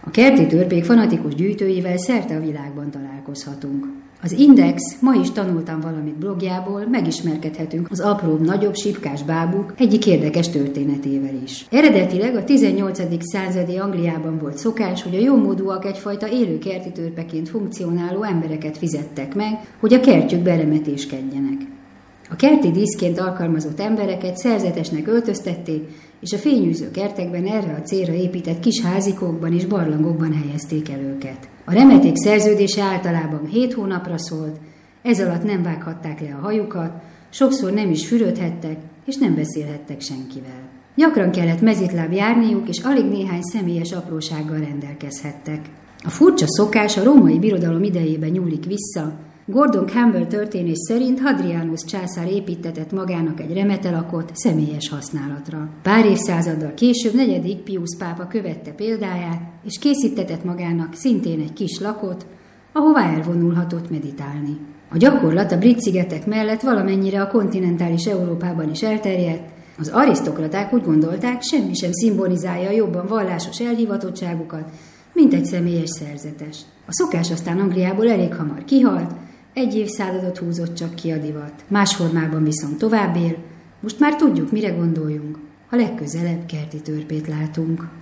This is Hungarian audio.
A kerti törpék fanatikus gyűjtőivel szerte a világban találkozhatunk. Az Index Ma is tanultam valamit blogjából megismerkedhetünk az apróbb, nagyobb sípkás bábuk egyik érdekes történetével is. Eredetileg a 18. századi Angliában volt szokás, hogy a jómódúak egyfajta élő kerti törpeként funkcionáló embereket fizettek meg, hogy a kertjük beremetéskedjenek. A kerti díszként alkalmazott embereket szerzetesnek öltöztették, és a fényűző kertekben erre a célra épített kis házikókban és barlangokban helyezték el őket. A remeték szerződése általában 7 hónapra szólt, ez alatt nem vághatták le a hajukat, sokszor nem is fürödhettek, és nem beszélhettek senkivel. Gyakran kellett mezitláb járniuk, és alig néhány személyes aprósággal rendelkezhettek. A furcsa szokás a római birodalom idejében nyúlik vissza. Gordon Campbell történész szerint Hadrianus császár építtetett magának egy remetelakot személyes használatra. Pár évszázaddal később 4. Pius pápa követte példáját, és készítetett magának szintén egy kis lakot, ahová elvonulhatott meditálni. A gyakorlat a Brit-szigetek mellett valamennyire a kontinentális Európában is elterjedt. Az arisztokraták úgy gondolták, semmi sem szimbolizálja jobban vallásos elhivatottságukat, mint egy személyes szerzetes. A szokás aztán Angliából elég hamar kihalt, 1 évszázadot húzott csak ki a divat. Más formában viszont tovább él, most már tudjuk, mire gondoljunk, ha legközelebb kerti törpét látunk.